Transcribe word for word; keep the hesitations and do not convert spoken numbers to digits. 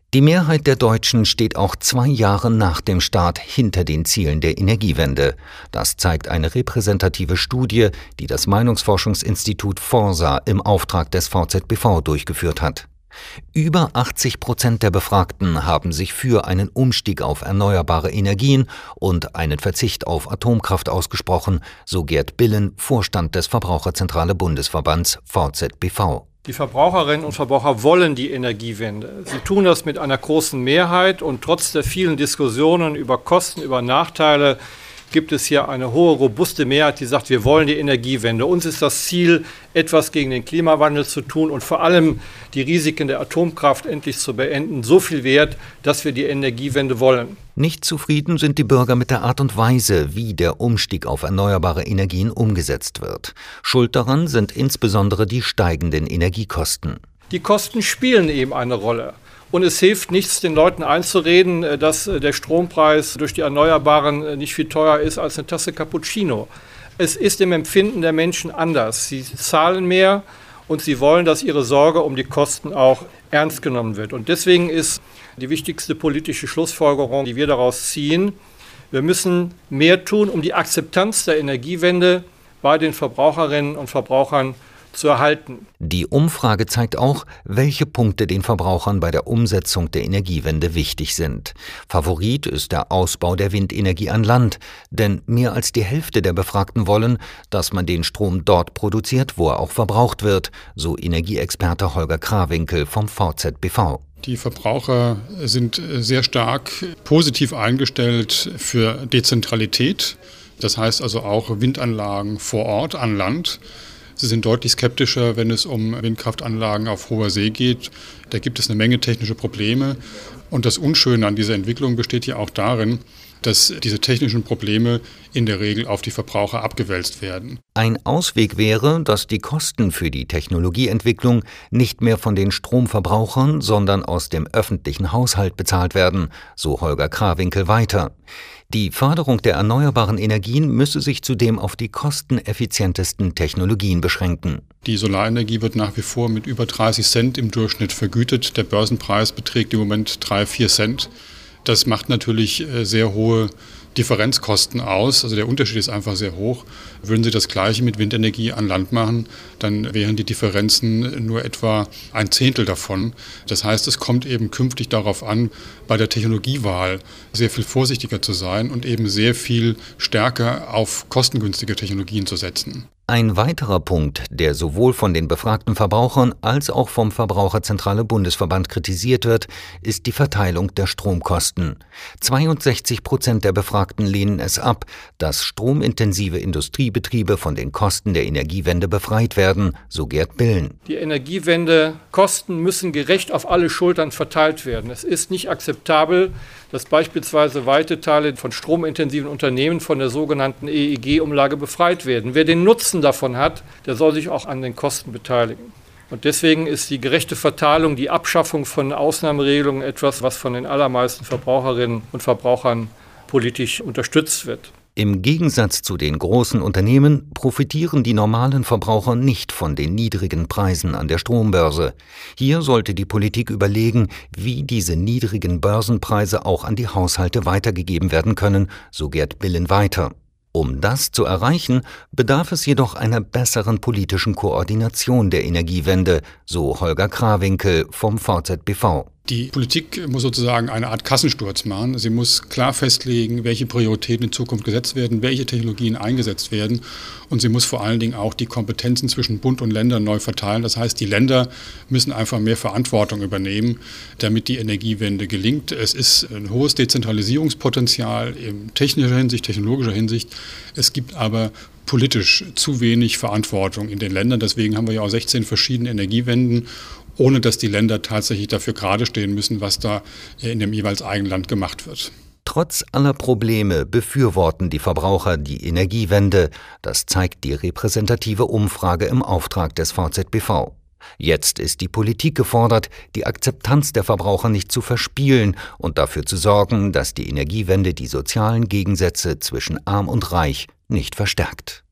Die Mehrheit der Deutschen steht auch zwei Jahre nach dem Start hinter den Zielen der Energiewende. Das zeigt eine repräsentative Studie, die das Meinungsforschungsinstitut Forsa im Auftrag des V Z B V durchgeführt hat. Über achtzig Prozent der Befragten haben sich für einen Umstieg auf erneuerbare Energien und einen Verzicht auf Atomkraft ausgesprochen, so Gerd Billen, Vorstand des Verbraucherzentrale Bundesverbands V Z B V. Die Verbraucherinnen und Verbraucher wollen die Energiewende. Sie tun das mit einer großen Mehrheit und trotz der vielen Diskussionen über Kosten, über Nachteile gibt es hier eine hohe, robuste Mehrheit, die sagt, wir wollen die Energiewende. Uns ist das Ziel, etwas gegen den Klimawandel zu tun und vor allem die Risiken der Atomkraft endlich zu beenden. So viel wert, dass wir die Energiewende wollen. Nicht zufrieden sind die Bürger mit der Art und Weise, wie der Umstieg auf erneuerbare Energien umgesetzt wird. Schuld daran sind insbesondere die steigenden Energiekosten. Die Kosten spielen eben eine Rolle. Und es hilft nichts, den Leuten einzureden, dass der Strompreis durch die Erneuerbaren nicht viel teurer ist als eine Tasse Cappuccino. Es ist im Empfinden der Menschen anders. Sie zahlen mehr und sie wollen, dass ihre Sorge um die Kosten auch ernst genommen wird. Und deswegen ist die wichtigste politische Schlussfolgerung, die wir daraus ziehen, wir müssen mehr tun, um die Akzeptanz der Energiewende bei den Verbraucherinnen und Verbrauchern zu erhalten. Die Umfrage zeigt auch, welche Punkte den Verbrauchern bei der Umsetzung der Energiewende wichtig sind. Favorit ist der Ausbau der Windenergie an Land, denn mehr als die Hälfte der Befragten wollen, dass man den Strom dort produziert, wo er auch verbraucht wird, so Energieexperte Holger Krawinkel vom V Z B V. Die Verbraucher sind sehr stark positiv eingestellt für Dezentralität. Das heißt also auch Windanlagen vor Ort an Land. Sie sind deutlich skeptischer, wenn es um Windkraftanlagen auf hoher See geht. Da gibt es eine Menge technische Probleme. Und das Unschöne an dieser Entwicklung besteht ja auch darin, dass diese technischen Probleme in der Regel auf die Verbraucher abgewälzt werden. Ein Ausweg wäre, dass die Kosten für die Technologieentwicklung nicht mehr von den Stromverbrauchern, sondern aus dem öffentlichen Haushalt bezahlt werden, so Holger Krawinkel weiter. Die Förderung der erneuerbaren Energien müsse sich zudem auf die kosteneffizientesten Technologien beschränken. Die Solarenergie wird nach wie vor mit über dreißig Cent im Durchschnitt vergütet. Der Börsenpreis beträgt im Moment drei, vier Cent. Das macht natürlich sehr hohe Differenzkosten aus, also der Unterschied ist einfach sehr hoch. Würden Sie das Gleiche mit Windenergie an Land machen, dann wären die Differenzen nur etwa ein Zehntel davon. Das heißt, es kommt eben künftig darauf an, bei der Technologiewahl sehr viel vorsichtiger zu sein und eben sehr viel stärker auf kostengünstige Technologien zu setzen. Ein weiterer Punkt, der sowohl von den befragten Verbrauchern als auch vom Verbraucherzentrale Bundesverband kritisiert wird, ist die Verteilung der Stromkosten. zweiundsechzig Prozent der Befragten lehnen es ab, dass stromintensive Industriebetriebe von den Kosten der Energiewende befreit werden, so Gerd Billen. Die Energiewendekosten müssen gerecht auf alle Schultern verteilt werden. Es ist nicht akzeptabel, dass beispielsweise weite Teile von stromintensiven Unternehmen von der sogenannten E E G-Umlage befreit werden. Wer den Nutzen davon hat, der soll sich auch an den Kosten beteiligen. Und deswegen ist die gerechte Verteilung, die Abschaffung von Ausnahmeregelungen etwas, was von den allermeisten Verbraucherinnen und Verbrauchern politisch unterstützt wird. Im Gegensatz zu den großen Unternehmen profitieren die normalen Verbraucher nicht von den niedrigen Preisen an der Strombörse. Hier sollte die Politik überlegen, wie diese niedrigen Börsenpreise auch an die Haushalte weitergegeben werden können, so Gerd Billen weiter. Um das zu erreichen, bedarf es jedoch einer besseren politischen Koordination der Energiewende, so Holger Krawinkel vom V Z B V. Die Politik muss sozusagen eine Art Kassensturz machen. Sie muss klar festlegen, welche Prioritäten in Zukunft gesetzt werden, welche Technologien eingesetzt werden. Und sie muss vor allen Dingen auch die Kompetenzen zwischen Bund und Ländern neu verteilen. Das heißt, die Länder müssen einfach mehr Verantwortung übernehmen, damit die Energiewende gelingt. Es ist ein hohes Dezentralisierungspotenzial in technischer Hinsicht, technologischer Hinsicht. Es gibt aber politisch zu wenig Verantwortung in den Ländern. Deswegen haben wir ja auch sechzehn verschiedene Energiewenden, ohne dass die Länder tatsächlich dafür gerade stehen müssen, was da in dem jeweils eigenen Land gemacht wird. Trotz aller Probleme befürworten die Verbraucher die Energiewende. Das zeigt die repräsentative Umfrage im Auftrag des V Z B V. Jetzt ist die Politik gefordert, die Akzeptanz der Verbraucher nicht zu verspielen und dafür zu sorgen, dass die Energiewende die sozialen Gegensätze zwischen Arm und Reich nicht verstärkt.